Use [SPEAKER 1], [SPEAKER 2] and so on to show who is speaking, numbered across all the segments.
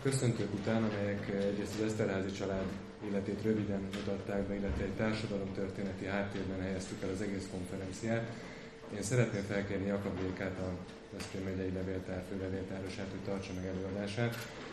[SPEAKER 1] köszöntők után, amelyek egyrészt az Eszterházy család életét röviden mutatták be, illetve egy társadalomtörténeti háttérben helyeztük el az egész konferenciát, én szeretném felkérni Jakab Rékát, a Veszprém megyei levéltár főlevéltárosát, hogy tartsa meg előadását.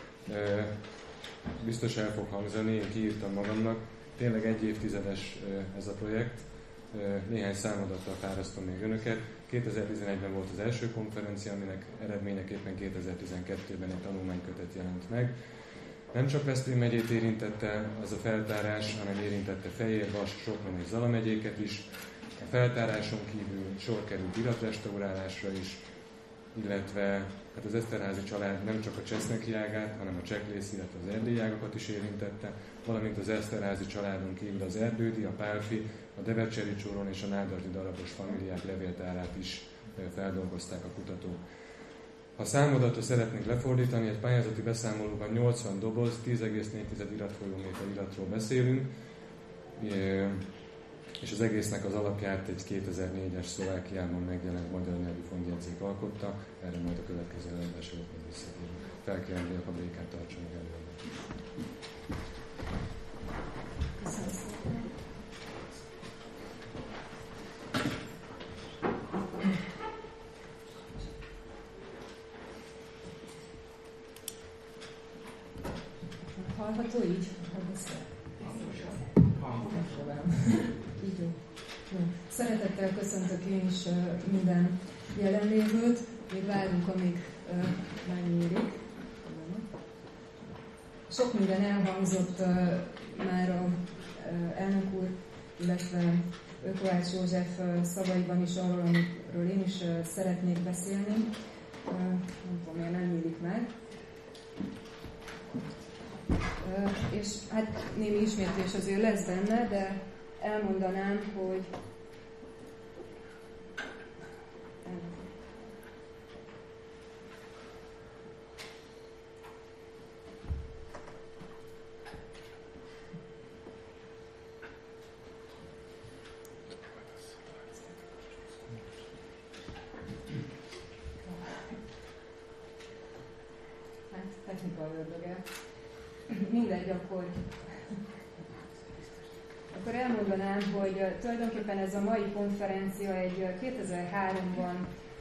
[SPEAKER 1] Biztos el fog hangzani, én kiírtam magamnak. Tényleg egy évtizedes ez a projekt. Néhány számadattal fárasztom még önöket. 2011-ben volt az első konferencia, aminek eredményeképpen 2012-ben egy tanulmánykötet jelent meg. Nem csak Veszprém megyét érintette az a feltárás, hanem érintette Fejér, Vas, Sopron és Zala megyéket is. A feltáráson kívül sor került iratrestaurálásra is, illetve hát az Eszterházy család nem csak a Cseszneky ágát, hanem a Cseklész, illetve az erdélyi ágakat is érintette, valamint az Eszterházy családon kívül az erdődi, a pálfi, a Devecseri Csóron és a nádasdi darabos familiák levéltárát is feldolgozták a kutatók. Ha számadatra szeretnénk lefordítani, egy pályázati beszámolóban 80 doboz, 10,4 iratfolyóméter iratról beszélünk, és az egésznek az alapját egy 2004-es Szlovákiában megjelent magyar nyelvű fontjegyzék alkotta, erre majd a következő előadásokhoz visszatérünk. Felkérem, hogy Jakab Rékát tartsa meg előadást.
[SPEAKER 2] Köszönöm szépen. Hallható így? Szeretettel köszöntök én is minden jelenlévőt. Még várunk, amíg megnyílik. Sok minden elhangzott már a elnök úr, illetve Kovács József szavaiban is arról, amiről én is szeretnék beszélni. Nem tudom, miért nem nyílik meg. És hát némi ismétlés azért lesz benne, de elmondanám, hogy technika ördöge. Mindegy, akkor elmondanám, hogy tulajdonképpen ez a mai konferencia egy 2003-ban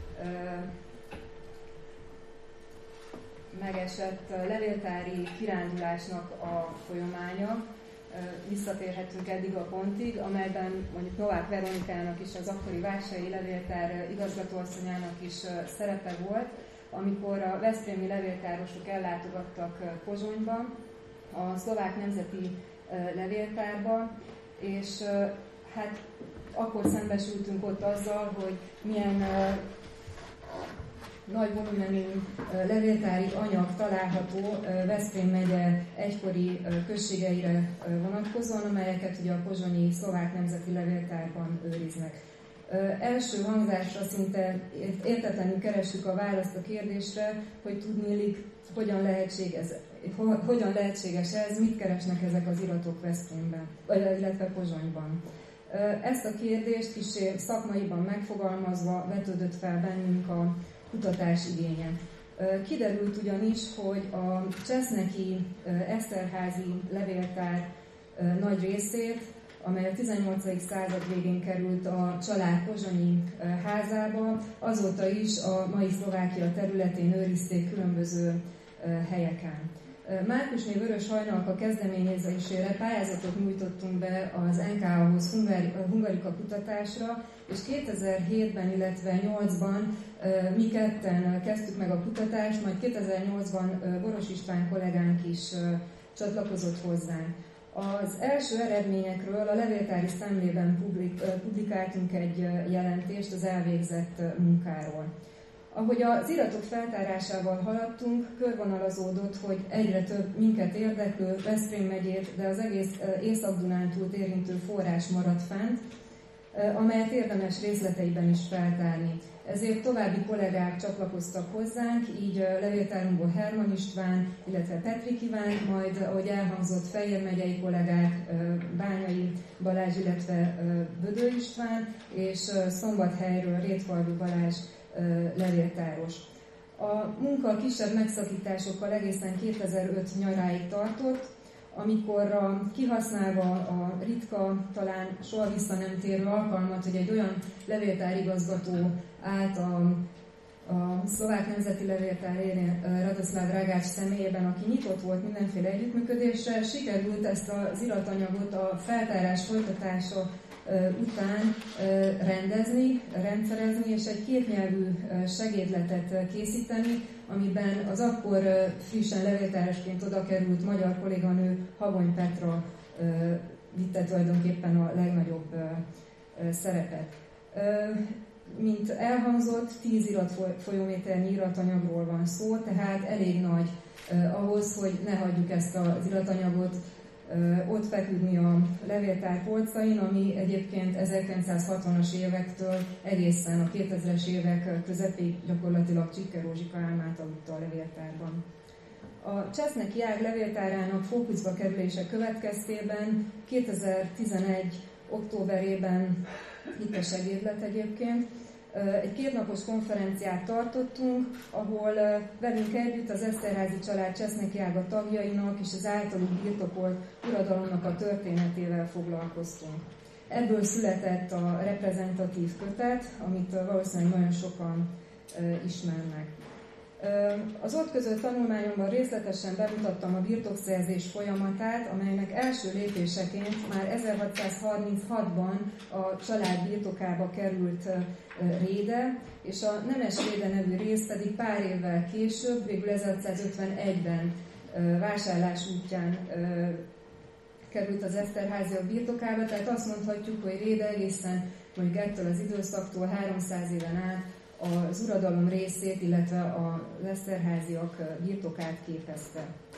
[SPEAKER 2] megesett levéltári kirándulásnak a folyamánya. Visszatérhetünk eddig a pontig, amelyben mondjuk Novák Veronikának is, az akkori Vársai Levéltár igazgatóasszonyának is szerepe volt, amikor a veszprémi levéltárosok ellátogattak Pozsonyba, a Szlovák Nemzeti Levéltárba, és hát akkor szembesültünk ott azzal, hogy milyen nagy volumenű levéltári anyag található Veszprém megye egykori községeire vonatkozóan, amelyeket ugye a pozsonyi Szlovák Nemzeti Levéltárban őriznek. Első hangzásra szinte értetlenül kerestük a választ a kérdésre, hogy tudniillik, hogyan lehetséges ez, mit keresnek ezek az iratok Veszprémben, illetve Pozsonyban. Ezt a kérdést kissé szakmaiban megfogalmazva vetődött fel bennünk a kutatás igénye. Kiderült ugyanis, hogy a Cseszneky Eszterházy levéltár nagy részét, amely a 18. század végén került a család pozsonyi házába, azóta is a mai Szlovákia területén őrizték különböző helyeken. Márkusné Vörös Hajnalka kezdeményezésére pályázatot nyújtottunk be az NKA-hoz Hungarika kutatásra, és 2007-ben, illetve 2008-ban mi ketten kezdtük meg a kutatást, majd 2008-ban Boros István kollégánk is csatlakozott hozzánk. Az első eredményekről a levéltári szemlében publikáltunk egy jelentést az elvégzett munkáról. Ahogy az iratok feltárásával haladtunk, körvonalazódott, hogy egyre több minket érdeklő Veszprém megyét, de az egész Észak-Dunántúlt érintő forrás maradt fent, amelyet érdemes részleteiben is feltárni. Ezért további kollégák csatlakoztak hozzánk, így levéltárunkból Herman István, illetve Petrik Iván, majd, ahogy elhangzott, Fejér megyei kollégák, Bányai Balázs, illetve Bödő István, és Szombathelyről Rétfalvi Balázs levéltáros. A munka kisebb megszakításokkal egészen 2005 nyaráig tartott, amikor kihasználva a ritka, talán soha vissza nem térő alkalmat, hogy egy olyan levéltárigazgató állt a szlovák nemzeti levéltár élén Radoslav Dragács személyében, aki nyitott volt mindenféle együttműködésre, sikerült ezt az iratanyagot a feltárás folytatása után rendezni, rendszerezni, és egy kétnyelvű segédletet készíteni, amiben az akkor frissen levéltárosként oda került magyar kolléganő Habony Petra vitte tulajdonképpen a legnagyobb szerepet. Mint elhangzott, 10 iratfolyóméternyi iratanyagról van szó, tehát elég nagy ahhoz, hogy ne hagyjuk ezt az iratanyagot ott feküdni a levéltár polcain, ami egyébként 1960-as évektől egészen a 2000-es évek közepéig gyakorlatilag Csikke Rózsika álmát aludta a levéltárban. A Cseszneky ág levéltárának fókuszba kerülése következtében 2011. októberében, itt a segédlet egyébként, egy 2 napos konferenciát tartottunk, ahol velünk együtt az Eszterházy család Cseszneky ága tagjainak és az általuk birtokolt uradalomnak a történetével foglalkoztunk. Ebből született a reprezentatív kötet, amit valószínűleg nagyon sokan ismernek. Az ott között tanulmányomban részletesen bemutattam a birtokszerzés folyamatát, amelynek első lépéseként már 1636-ban a család birtokába került Réde, és a Nemes Réde nevű rész pedig pár évvel később, végül 1651-ben vásárlás útján került az Eszterháziak birtokába, tehát azt mondhatjuk, hogy Réde egészen mondjuk ettől az időszaktól 300 éven át az uradalom részét, illetve az Eszterháziak birtokát képezte.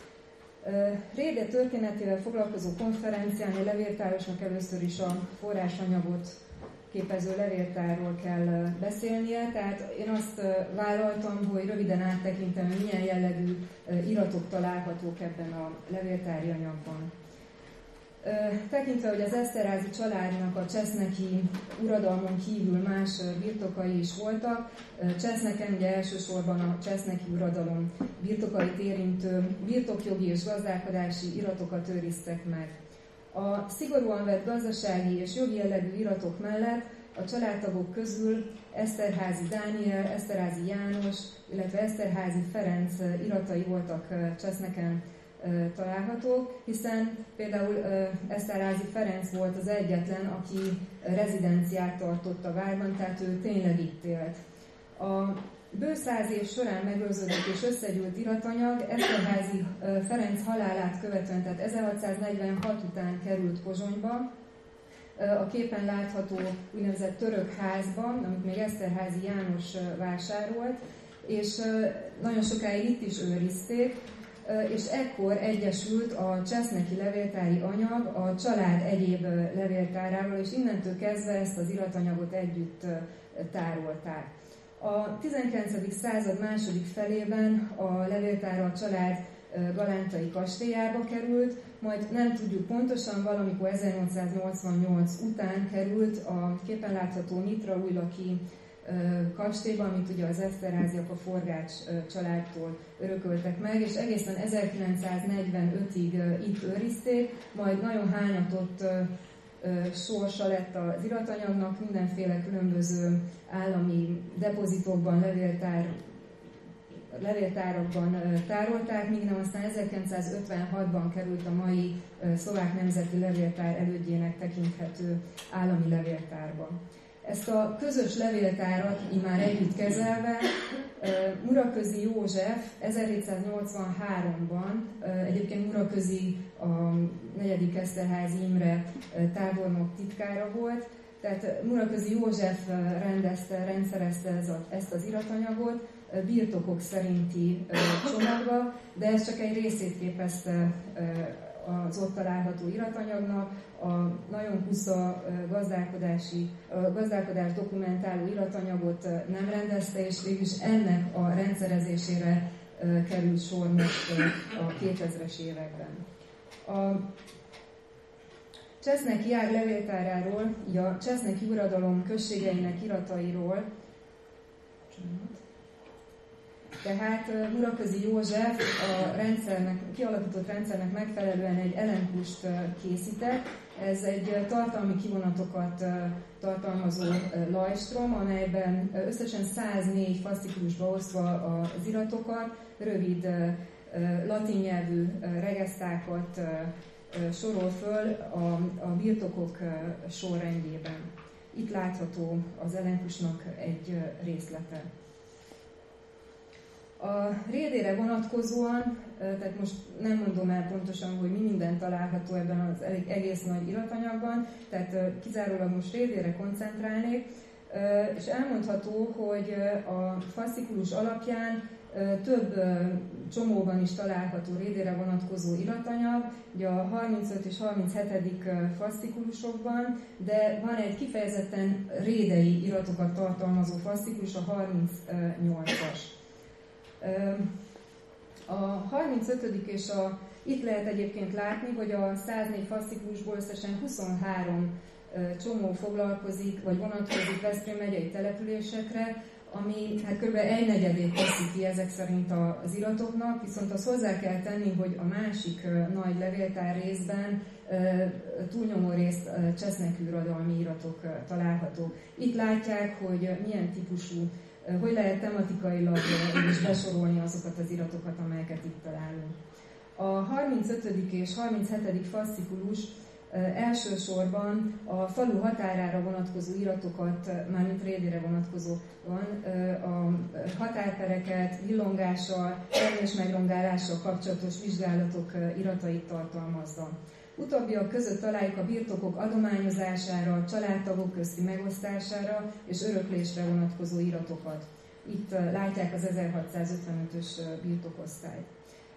[SPEAKER 2] Réde történetével foglalkozó konferencián a levéltárosnak először is a forrásanyagot képező levéltárról kell beszélnie, tehát én azt vállaltam, hogy röviden áttekintem, hogy milyen jellegű iratok találhatók ebben a levéltári anyagban. Tekintve, hogy az Eszterházy családnak a cseszneki uradalmon kívül más birtokai is voltak, Cseszneken ugye elsősorban a cseszneki uradalom birtokait érintő birtokjogi és gazdálkodási iratokat őriztek meg. A szigorúan vett gazdasági és jogi jellegű iratok mellett a családtagok közül Eszterházy Dániel, Eszterházy János, illetve Eszterházy Ferenc iratai voltak Cseszneken találhatók, hiszen például Eszterházy Ferenc volt az egyetlen, aki rezidenciát tartott a várban, tehát ő tényleg itt élt. A bő 100 év során megőrződött és összegyűlt iratanyag Eszterházy Ferenc halálát követően, tehát 1646 után került Pozsonyba, a képen látható úgynevezett török házban, amit még Eszterházy János vásárolt, és nagyon sokáig itt is őrizték, és ekkor egyesült a cseszneki levéltári anyag a család egyéb levéltárával, és innentől kezdve ezt az iratanyagot együtt tárolták. A 19. század második felében a levéltár a család galántai kastélyába került, majd nem tudjuk pontosan, valamikor 1888 után került a képen látható Nyitra-Újlaki kastélyba, amit ugye az Eszterháziak a Forgács családtól örököltek meg, és egészen 1945-ig itt őrizték, majd nagyon hányatott sorsa lett az iratanyagnak, mindenféle különböző állami depozitokban, levéltárakban tárolták, míg nem aztán 1956-ban került a mai szlovák nemzeti levéltár elődjének tekinthető állami levéltárba. Ezt a közös levéltárat immár együtt kezelve Muraközi József 1783-ban, egyébként Muraközi a 4. Eszterházy Imre tábornok titkára volt, tehát Muraközi József rendszerezte ezt az iratanyagot birtokok szerinti csomagba, de ez csak egy részét képezte az ott található iratanyagnak, a nagyon kusza gazdálkodás dokumentáló iratanyagot nem rendezte, és végülis ennek a rendszerezésére került sor most a 2000-es években. A Cseszneki ág levéltáráról, így a Cseszneki uradalom községeinek iratairól Tehát Muraközi József a kialakított rendszernek megfelelően egy elenkust készített. Ez egy tartalmi kivonatokat tartalmazó lajstrom, amelyben összesen 104 faszciklusba osztva az iratokat, rövid latin nyelvű regesztákat sorol föl a birtokok sorrendjében. Itt látható az elenkusnak egy részlete. A rédére vonatkozóan, tehát most nem mondom el pontosan, hogy mi minden található ebben az egész nagy iratanyagban, tehát kizárólag most rédére koncentrálnék, és elmondható, hogy a faszcikulus alapján több csomóban is található rédére vonatkozó iratanyag, ugye a 35. és 37. faszcikulusokban, de van egy kifejezetten rédei iratokat tartalmazó faszcikulus, a 38-as. A 35. és itt lehet egyébként látni, hogy a 104 faszcikulusból összesen 23 csomó foglalkozik, vagy vonatkozik Veszprém megyei településekre, ami hát kb. 1/4 teszi ki ezek szerint az iratoknak, viszont azt hozzá kell tenni, hogy a másik nagy levéltár részben túlnyomó részt csesznekűradalmi iratok találhatók. Itt látják, hogy milyen típusú, hogy lehet tematikailag is besorolni azokat az iratokat, amelyeket itt találunk. A 35. és 37. faszcikulus elsősorban a falu határára vonatkozó iratokat, mármint rédére vonatkozó van, a határpereket, villongással, termés megrongálással kapcsolatos vizsgálatok iratait tartalmazza. Utóbbiak között találjuk a birtokok adományozására, családtagok közti megosztására és öröklésre vonatkozó iratokat. Itt látják az 1655-ös birtokosztályt.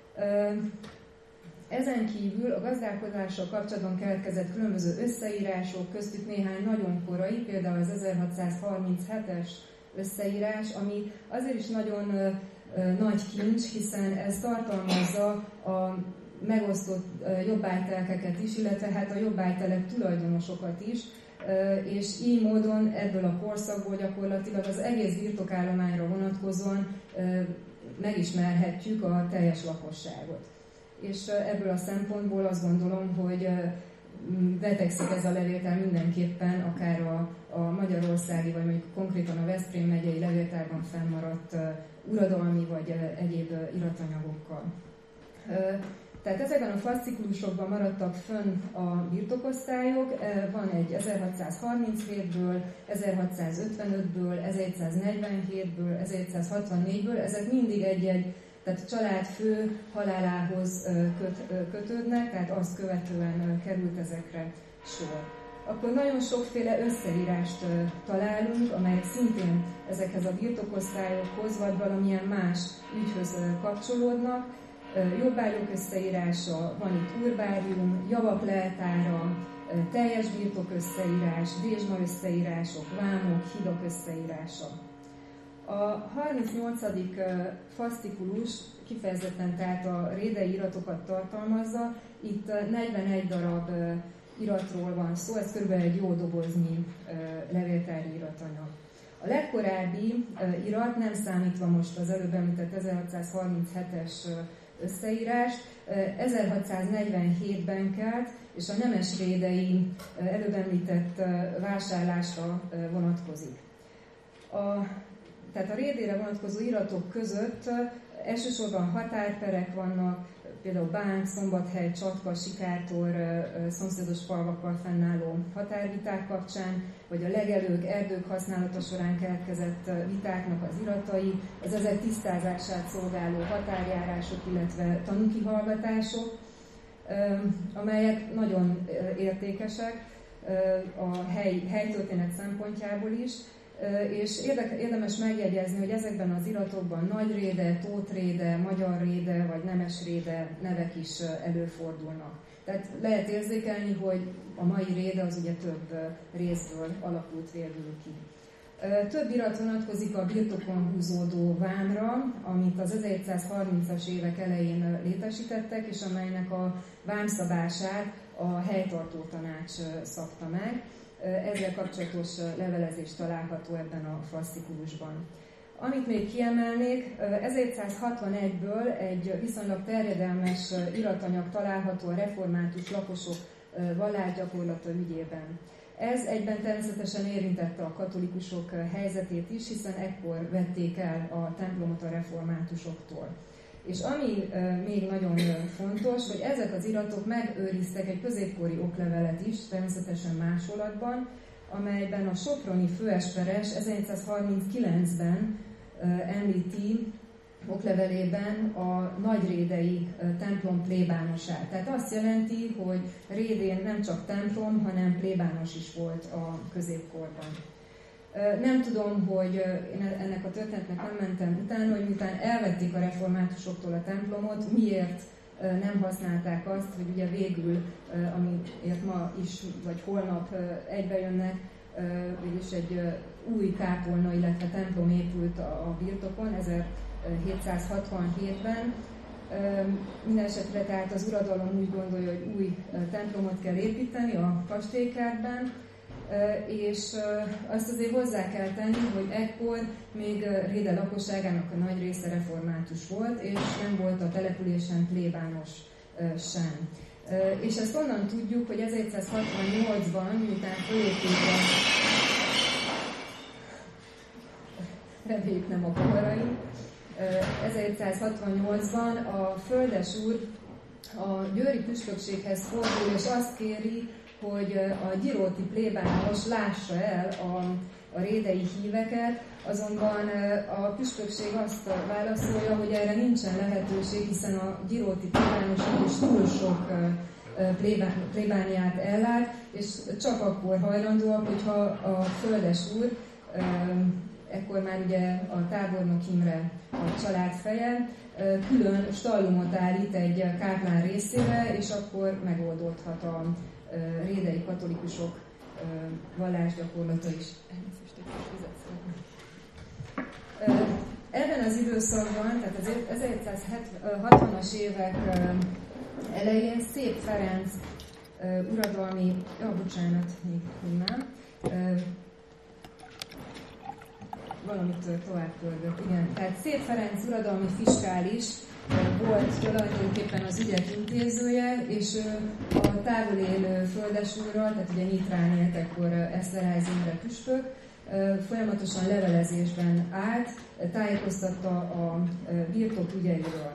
[SPEAKER 2] Ezen kívül a gazdálkodással kapcsolatban keletkezett különböző összeírások, köztük néhány nagyon korai, például az 1637-es összeírás, ami azért is nagyon nagy kincs, hiszen ez tartalmazza a megosztott jobbágytelkeket is, illetve hát a jobbágytelek tulajdonosokat is, és így módon ebből a korszakból gyakorlatilag az egész birtokállományra vonatkozóan megismerhetjük a teljes lakosságot. És ebből a szempontból azt gondolom, hogy betegszik ez a levéltár mindenképpen, akár a magyarországi, vagy mondjuk konkrétan a Veszprém megyei levéltárban fennmaradt uradalmi vagy egyéb iratanyagokkal. Tehát ezekben a faszciklusokban maradtak fönn a birtokosztályok, van egy 1637-ből, 1655-ből, 1747-ből, 1764-ből, ezek mindig egy tehát a család fő halálához kötődnek, tehát azt követően került ezekre sor. Akkor nagyon sokféle összeírást találunk, amelyek szintén ezekhez a birtokosztályokhoz, vagy valamilyen más ügyhöz kapcsolódnak. Jobbágyok összeírása, van itt urbárium, javak leltára, teljes birtok összeírás, dézsma összeírások, vámok, hidak összeírása. A 38. faszcikulus kifejezetten tehát a rédei iratokat tartalmazza, itt 41 darab iratról van szó, ez kb. Egy jó doboznyi levéltári iratanyag. A legkorábbi irat, nem számítva most az előbb említett 1637-es összeírást, 1647-ben kelt, és a nemesrédei előbb említett vásárlásra vonatkozik. Tehát a rédére vonatkozó iratok között elsősorban határperek vannak, például Bánk, Szombathely, Csatka, Sikátor, szomszédos falvakkal fennálló határviták kapcsán, vagy a legelők, erdők használata során keletkezett vitáknak az iratai, az ezek tisztázását szolgáló határjárások, illetve tanúkihallgatások, amelyek nagyon értékesek a helytörténet szempontjából is, és érdemes megjegyezni, hogy ezekben az iratokban nagyréde, tótréde, magyarréde vagy nemesréde nevek is előfordulnak. Tehát lehet érzékelni, hogy a mai réde az ugye több részből alakult végül ki. Több irat vonatkozik a birtokon húzódó vámra, amit az 1730-as évek elején létesítettek, és amelynek a vámszabását a helytartó tanács szabta meg. Ezzel kapcsolatos levelezés található ebben a faszcikulusban. Amit még kiemelnék, 1761-ből egy viszonylag terjedelmes iratanyag található a református lakosok vallásgyakorlata ügyében. Ez egyben természetesen érintette a katolikusok helyzetét is, hiszen ekkor vették el a templomot a reformátusoktól. És ami még nagyon fontos, hogy ezek az iratok megőriztek egy középkori oklevelet is, természetesen másolatban, amelyben a soproni főesperes 1739-ben említi oklevelében a nagyrédei templom plébánosát. Tehát azt jelenti, hogy Rédén nem csak templom, hanem plébános is volt a középkorban. Nem tudom, hogy én ennek a történetnek nem mentem utána, hogy miután elvették a reformátusoktól a templomot, miért nem használták azt, hogy ugye végül, amiért ma is, vagy holnap egybejönnek, végülis egy új kápolna, illetve templom épült a birtokon 1767-ben. Mindenesetre tehát az uradalom úgy gondolja, hogy új templomot kell építeni a kastélykertben, és azt azért hozzá kell tenni, hogy ekkor még Réde lakosságának a nagy része református volt, és nem volt a településen plébános sem. És ezt onnan tudjuk, hogy 1768-ban, miután fölépült reméljük nem a poharaink, 1768-ban a földesúr a győri püspökséghez fordul, és azt kéri, hogy a gyíróti plébános lássa el a rédei híveket, azonban a püspökség azt válaszolja, hogy erre nincsen lehetőség, hiszen a gyíróti plébános is túl sok plébániát ellát, és csak akkor hajlandóak, hogyha a földesúr, ekkor már ugye a Tábornok Imre a család feje, külön stallumot állít egy káplán részére, és akkor megoldódhat a rédei katolikusok vallásgyakorlata is. Ebben az időszakban, tehát az 1760-as évek elején Szép Ferenc uradalmi, bocsánat, még nem, valamit tovább pörgök, igen. Tehát Szép Ferenc uradalmi fiskális volt tulajdonképpen az ügyek intézője, és a távol élő földesúrral, tehát ugye Nyitrán élt ekkor Eszterházy Imre püspök, folyamatosan levelezésben állt, tájékoztatta a birtok ügyeiről.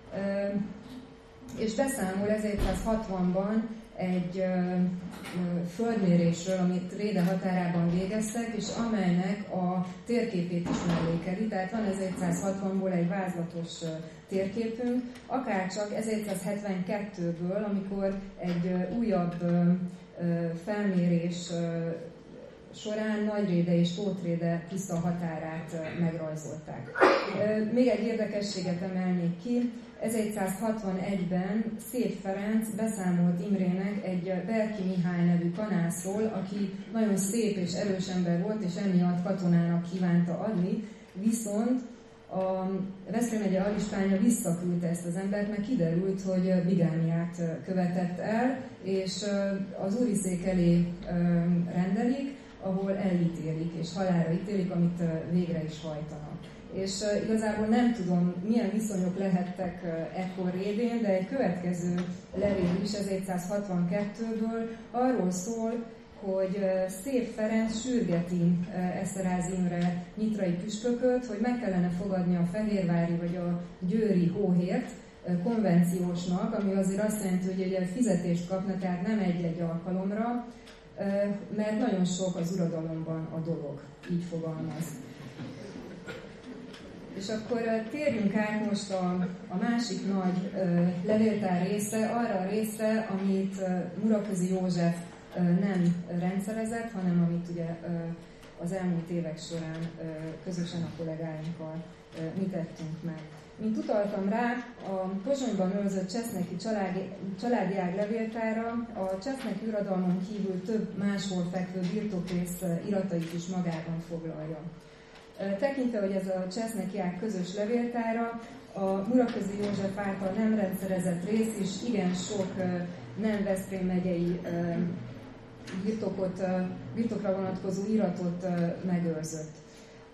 [SPEAKER 2] És beszámol 1760-ban egy földmérésről, amit Réde határában végeztek, és amelynek a térképét is mellékeli. Tehát van 1760-ból egy vázlatos térképünk, akárcsak 1772-ből, amikor egy újabb felmérés során Nagyréde és Tótréde tiszta határát megrajzolták. Még egy érdekességet emelnék ki, 1761-ben Szép Ferenc beszámolt Imrének egy Berki Mihály nevű kanászról, aki nagyon szép és erős ember volt, és emiatt katonának kívánta adni, viszont a Veszprém megye alispánya visszaküldte ezt az embert, mert kiderült, hogy bigámiát követett el, és az úriszék elé rendelik, ahol elítélik, és halálra ítélik, amit végre is hajtanak. És igazából nem tudom, milyen viszonyok lehettek ekkor Rédén, de egy következő levél is 1762-ből arról szól, hogy Szép Ferenc sürgeti Eszterházy Imre nyitrai püspököt, hogy meg kellene fogadni a fehérvári vagy a győri hóhért konvenciósnak, ami azért azt jelenti, hogy ugye fizetést kapna, tehát nem egy-egy alkalomra, mert nagyon sok az uradalomban a dolog, így fogalmaz. És akkor térjünk át most a másik nagy levéltár részre, arra a részre, amit Muraközi József nem rendszerezett, hanem amit ugye az elmúlt évek során közösen a kollégáinkkal mi tettünk meg. Mint utaltam rá, a Pozsonyban őrzött cseszneki családi ág levéltára a cseszneki uradalmon kívül több máshol fekvő birtokrész iratait is magában foglalja. Tekintve, hogy ez a cseszneki ág közös levéltára, a Muraközi József által nem rendszerezett rész is igen sok nem Veszprém megyei birtokra vonatkozó iratot megőrzött.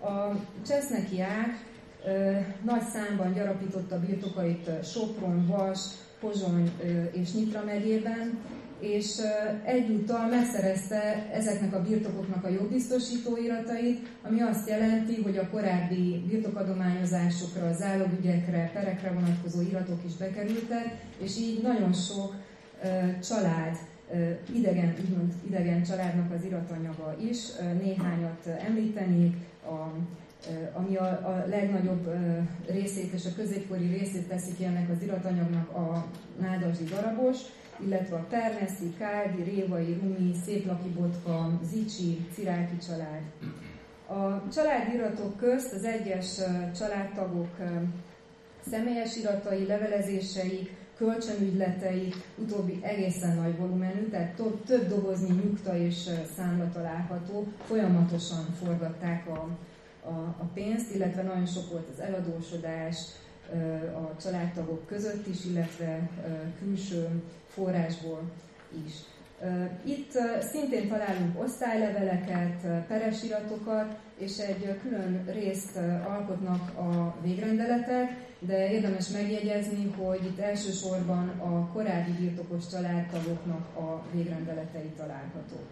[SPEAKER 2] A Cseszneki ág nagy számban gyarapította birtokait Sopron, Vas, Pozsony és Nyitra megyében, és egyúttal megszerezte ezeknek a birtokoknak a jogbiztosító iratait, ami azt jelenti, hogy a korábbi birtokadományozásokra, zálogügyekre, perekre vonatkozó iratok is bekerültek, és így nagyon sok család, idegen családnak az iratanyaga is. Néhányat említenék, ami a legnagyobb részét és a középkori részét teszik ennek az iratanyagnak a nádasdi darabos, illetve a Perneszi, Káldi, Révai, Rumi, Széplakibotka, Zicsi, Ciráki család. A családiratok közt az egyes családtagok személyes iratai, levelezéseik, kölcsönügyletei, utóbbi egészen nagy volumenű, tehát több doboznyi nyugta és számla található, folyamatosan forgatták a pénzt, illetve nagyon sok volt az eladósodás a családtagok között is, illetve külső forrásból is. Itt szintén találunk osztályleveleket, peresiratokat, és egy külön részt alkotnak a végrendeletek, de érdemes megjegyezni, hogy itt elsősorban a korábbi birtokos családtagoknak a végrendeletei találhatók.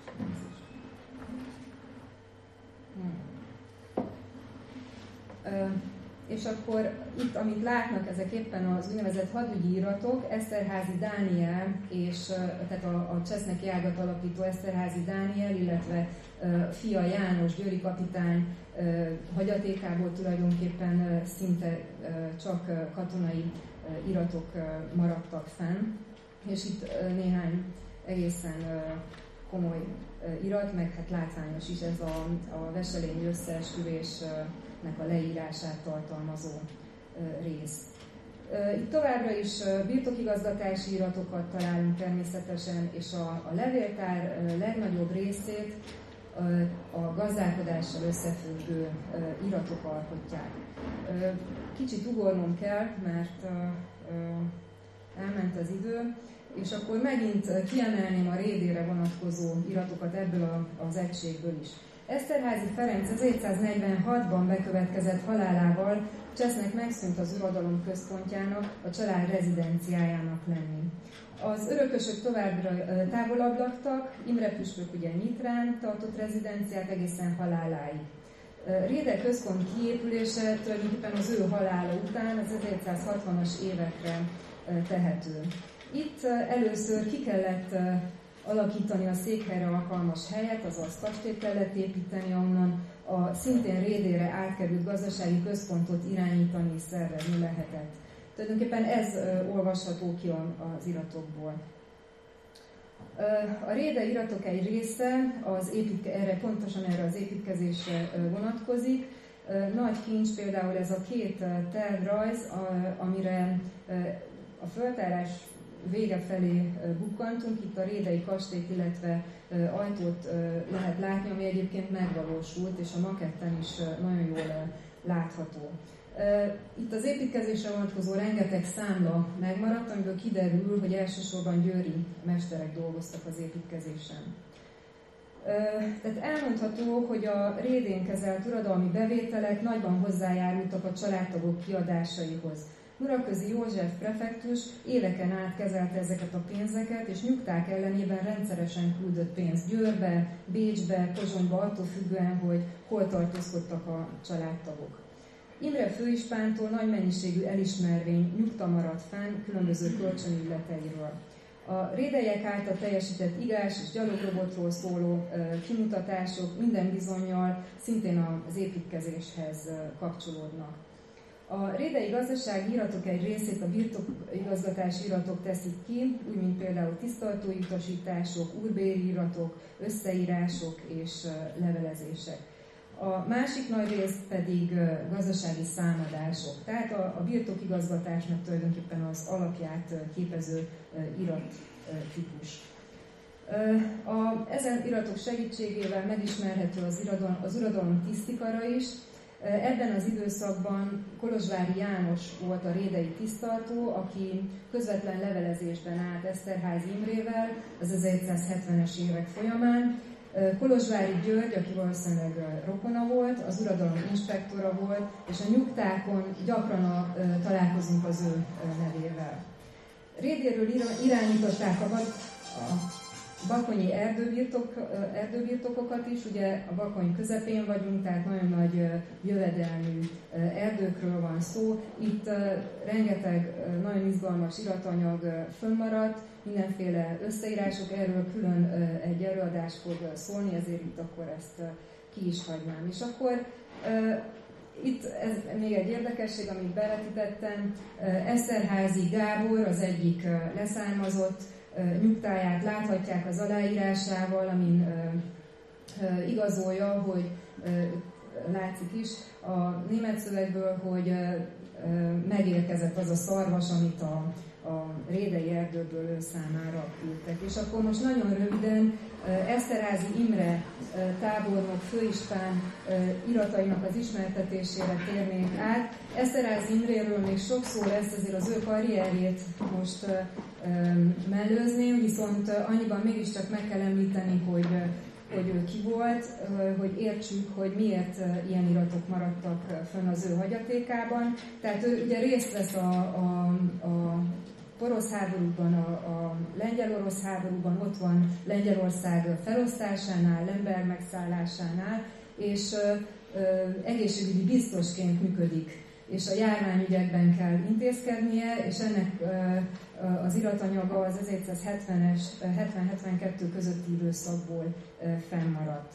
[SPEAKER 2] És akkor itt, amit látnak, ezek éppen az úgynevezett hadügyi iratok, Eszterházy Dániel, és tehát a Cseszneki ágat alapító Eszterházy Dániel, illetve fia János, győri kapitány hagyatékából tulajdonképpen szinte csak katonai iratok maradtak fenn, és itt néhány egészen komoly irat, meg hát látványos is ez a veselényi összeesküvésnek a leírását tartalmazó rész. Itt továbbra is birtokigazgatási iratokat találunk természetesen, és a levéltár legnagyobb részét a gazdálkodással összefüggő iratok alkotják. Kicsit ugornom kell, mert elment az idő, és akkor megint kiemelném a rédére vonatkozó iratokat ebből az egységből is. Eszterházy Ferenc 1746-ban bekövetkezett halálával Csesznek megszűnt az uradalom központjának, a család rezidenciájának lenni. Az örökösök továbbra távolabb laktak, Imre püspök ugye Nyitrán tartott rezidenciát egészen haláláig. Réde központ kiépülése tulajdonképpen az ő halála után az 1760-as évekre tehető. Itt először ki kellett alakítani a székhelyre alkalmas helyet, azaz kastélyt kellett építeni, onnan a szintén Rédére átkerült gazdasági központot irányítani és szervezni lehetett. Tulajdonképpen ez olvasható ki az iratokból. A Réde iratok egy része pontosan erre az építkezésre vonatkozik. Nagy kincs például ez a két tervrajz, amire a földtárás vége felé bukkantunk, itt a rédei kastélyt, illetve ajtót lehet látni, ami egyébként megvalósult, és a maketten is nagyon jól látható. Itt az építkezésre vonatkozó rengeteg számla megmaradt, amiből kiderül, hogy elsősorban győri mesterek dolgoztak az építkezésen. Tehát elmondható, hogy a rédén kezelt uradalmi bevételek nagyban hozzájárultak a családtagok kiadásaihoz. Muraközi József prefektus éveken át kezelte ezeket a pénzeket, és nyugták ellenében rendszeresen küldött pénzt Győrbe, Bécsbe, Pozsonyba, attól függően, hogy hol tartózkodtak a családtagok. Imre főispántól nagy mennyiségű elismervény, nyugta maradt fenn különböző kölcsönügyleteiről. A rédeiek által teljesített igás és gyalogrobotról szóló kimutatások minden bizonnyal szintén az építkezéshez kapcsolódnak. A rédei gazdasági iratok egy részét a birtokigazgatási iratok teszik ki, úgy mint például tisztartói utasítások, úrbéri iratok, összeírások és levelezések. A másik nagy rész pedig gazdasági számadások, tehát a birtokigazgatásnak tulajdonképpen az alapját képező irattípus. Ezen iratok segítségével megismerhető az uradalom tisztikara is. Ebben az időszakban Kolozsvári János volt a rédei tisztartó, aki közvetlen levelezésben állt Eszterházy Imrével az 1770-es évek folyamán, Kolozsvári György, aki valószínűleg rokona volt, az uradalom inspektora volt, és a nyugtákon gyakran találkozunk az ő nevével. Rédéről irányították a bakonyi erdőbirtokokat is, ugye a Bakony közepén vagyunk, tehát nagyon nagy jövedelmű erdőkről van szó. Itt rengeteg nagyon izgalmas iratanyag fönnmaradt, mindenféle összeírások, erről külön egy előadás fog szólni, ezért itt akkor ezt ki is hagynám. És akkor itt ez még egy érdekesség, amit beletítettem. Eszterházy Gábor, az egyik leszármazott, nyugtáját láthatják az aláírásával, amin igazolja, hogy látszik is a német szövegből, hogy megérkezett az a szarvas, amit a rédei erdőből ő számára küldtek. És akkor most nagyon röviden Eszterházy Imre tábornok főispán iratainak az ismertetésére térnénk át. Eszterházy Imréről még sok szó lesz, azért az ő karrierjét most mellőzném, viszont annyiban mégiscsak meg kell említeni, hogy ő ki volt, hogy értsük, hogy miért ilyen iratok maradtak fönn az ő hagyatékában. Tehát ő ugye részt vesz a porosz háborúban, a lengyel-orosz háborúban, ott van Lengyelország felosztásánál, Lemberg megszállásánál, és egészségügyi biztosként működik, és a járványügyekben kell intézkednie, és ennek az iratanyaga az 1770-es, 70-72 közötti időszakból fennmaradt.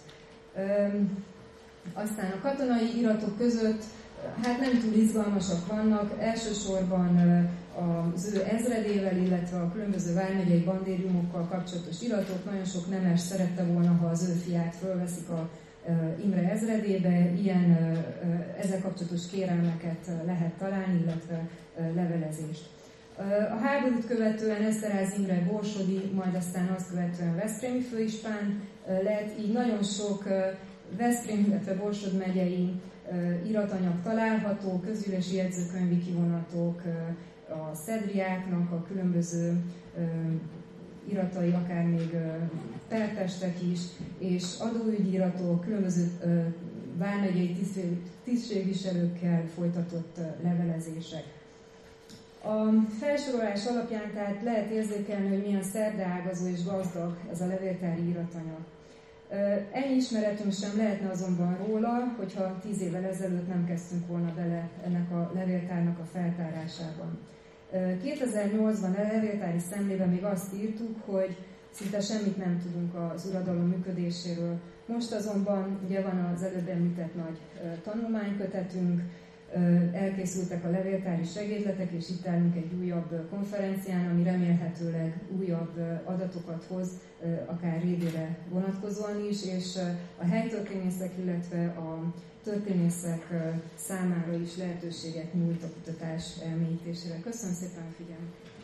[SPEAKER 2] Aztán a katonai iratok között hát nem túl izgalmasak vannak, elsősorban az ő ezredével, illetve a különböző vármegyei bandériumokkal kapcsolatos iratok. Nagyon sok nemes szerette volna, ha az ő fiát fölveszik a Imre ezredébe, ezzel kapcsolatos kérelmeket lehet találni, illetve levelezést. A háborút követően Eszterházy Imre borsodi, majd aztán azt követően veszprémi főispán lett, így nagyon sok Veszprém, illetve Borsod megyei iratanyag található, közgyűlési jegyzőkönyvi kivonatok, a szedriáknak a különböző iratai, akár még pertestek is, és adóügyi iratok, különböző vármegyei tisztségviselőkkel folytatott levelezések. A felsorolás alapján tehát lehet érzékelni, hogy milyen szerteágazó és gazdag ez a levéltári iratanyag. Ennyi ismeretünk sem lehetne azonban róla, hogyha 10 évvel ezelőtt nem kezdtünk volna bele ennek a levéltárnak a feltárásában. 2008-ban a levéltári szemlében még azt írtuk, hogy szinte semmit nem tudunk az uradalom működéséről. Most azonban ugye van az előbb említett nagy tanulmánykötetünk, elkészültek a levéltári segédletek, és itt állunk egy újabb konferencián, ami remélhetőleg újabb adatokat hoz, akár Rédére vonatkozóan is, és a helytörténészek, illetve a történészek számára is lehetőséget nyújt a kutatás elmélyítésére. Köszönöm szépen a figyelmet!